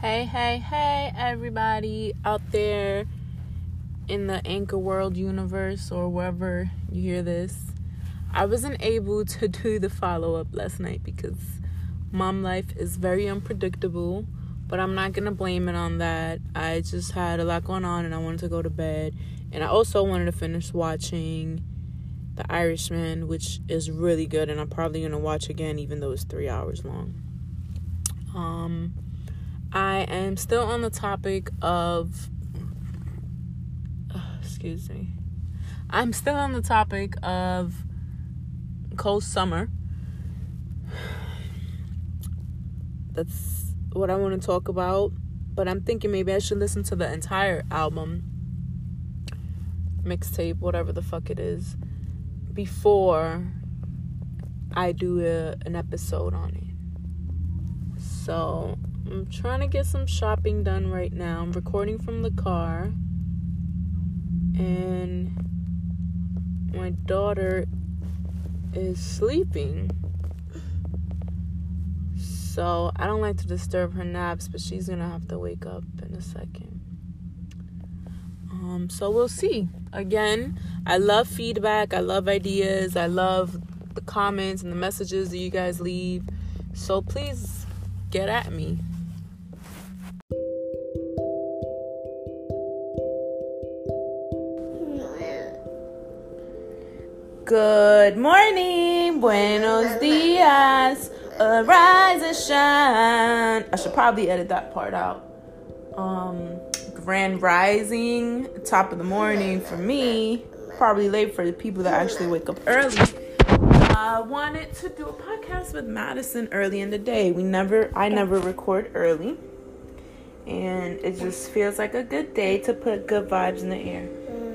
Hey, everybody out there in the Anchor World universe or wherever you hear this. I wasn't able to do the follow-up last night because mom life is very unpredictable, but I'm not going to blame it on that. I just had a lot going on and I wanted to go to bed. And I also wanted to finish watching The Irishman, which is really good, and I'm probably going to watch again even though it's 3 hours long. I am still on the topic of I'm still on the topic of Cold Summer. That's what I want to talk about, but I'm thinking maybe I should listen to the entire album, mixtape, whatever the fuck it is, before I do an episode on it. So I'm trying to get some shopping done right now. I'm recording from the car, and my daughter is sleeping, so I don't like to disturb her naps, but she's gonna have to wake up in a second. So we'll see. Again, I love feedback, I love ideas, I love the comments and the messages that you guys leave, so please get at me. Good morning, buenos dias, arise and shine. I should probably edit that part out. Grand rising, top of the morning for me, probably late for the people that actually wake up early. I wanted to do a podcast with Madison early in the day. I never record early, and it just feels like a good day to put good vibes in the air.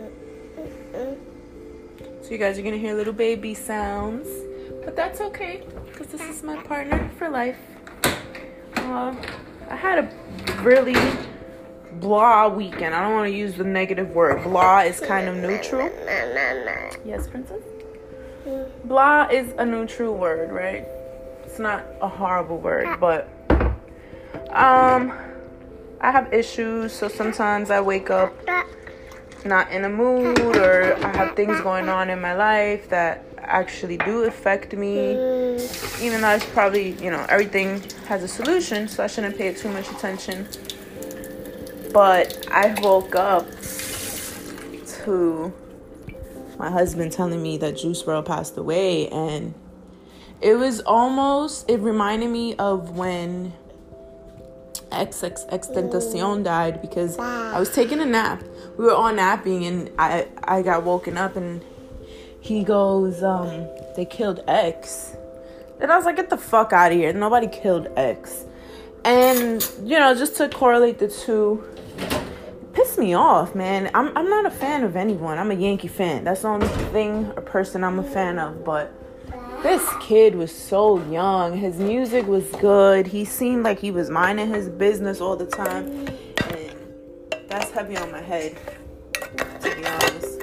So you guys are gonna hear little baby sounds, but that's okay because this is my partner for life. I had a really blah weekend. I don't want to use the negative word. Blah is kind of neutral. Yes, princess? Blah is a neutral word, right? It's not a horrible word, but I have issues, so sometimes I wake up not in a mood, or I have things going on in my life that actually do affect me, even though it's probably, everything has a solution, so I shouldn't pay it too much attention. But I woke up to my husband telling me that Juice WRLD passed away, and it reminded me of when XXXTentacion died, because I was taking a nap. We were all napping, and I got woken up, and he goes, they killed X. And I was like, get the fuck out of here. Nobody killed X. And, just to correlate the two, it pissed me off, man. I'm not a fan of anyone. I'm a Yankee fan. That's the only thing or person I'm a fan of. But this kid was so young. His music was good. He seemed like he was minding his business all the time. And that's heavy on my head, to be honest.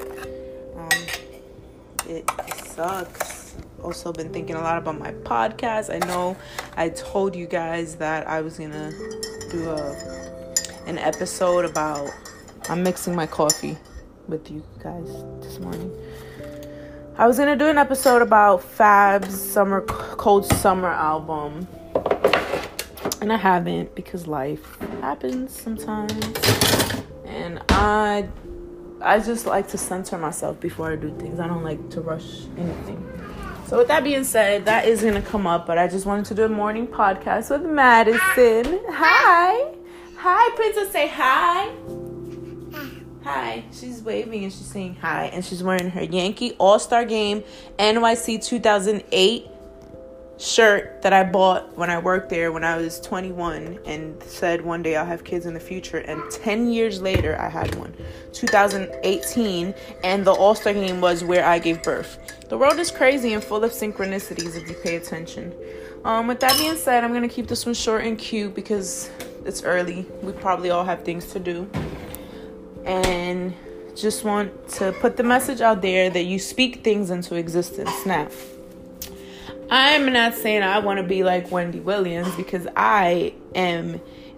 It sucks. Also been thinking a lot about my podcast. I know I told you guys that I was gonna do an episode about, I'm mixing my coffee with you guys this morning. I was gonna do an episode about Fab's Cold Summer album, and I haven't because life happens sometimes, and I just like to censor myself before I do things. I don't like to rush anything. So with that being said, that is going to come up, but I just wanted to do a morning podcast with Madison. Hi, princess, say hi. Hi. She's waving and she's saying hi, and she's wearing her Yankee All-Star Game NYC 2008 shirt that I bought when I worked there when I was 21 and said one day I'll have kids in the future, and 10 years later I had one, 2018, and the All-Star Game was where I gave birth. The world is crazy and full of synchronicities if you pay attention. With that being said, I'm going to keep this one short and cute because it's early. We probably all have things to do, and just want to put the message out there that you speak things into existence. Now, I'm not saying I want to be like Wendy Williams, because I am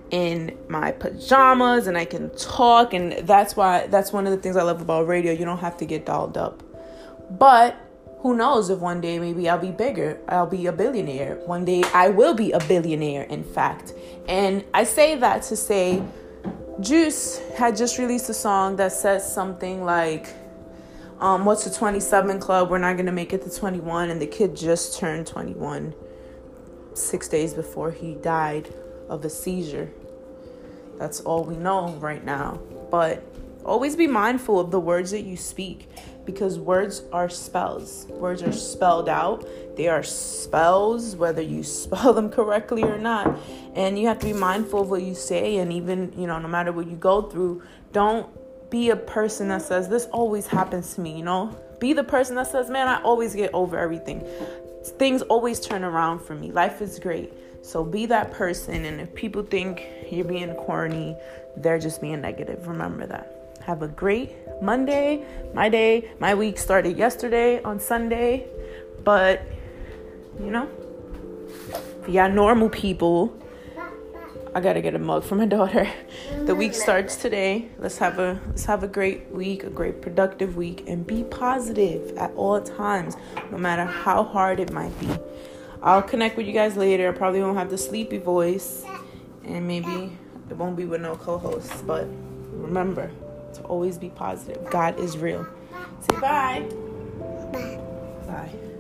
in my pajamas and I can talk. And that's one of the things I love about radio. You don't have to get dolled up. But who knows if one day maybe I'll be bigger. I'll be a billionaire. One day I will be a billionaire, in fact. And I say that to say Juice had just released a song that says something like, what's the 27 club? We're not going to make it to 21. And the kid just turned 21 6 days before he died of a seizure. That's all we know right now. But always be mindful of the words that you speak, because words are spells. Words are spelled out. They are spells, whether you spell them correctly or not. And you have to be mindful of what you say. And even, no matter what you go through, don't be a person that says, this always happens to me, Be the person that says, man, I always get over everything. Things always turn around for me. Life is great. So be that person. And if people think you're being corny, they're just being negative. Remember that. Have a great Monday. My week started yesterday on Sunday. But, if you are normal people, I got to get a mug for my daughter. The week starts today. Let's have a great week, a great productive week, and be positive at all times, no matter how hard it might be. I'll connect with you guys later. I probably won't have the sleepy voice, and maybe it won't be with no co-hosts, but remember to always be positive. God is real. Say bye. Bye. Bye.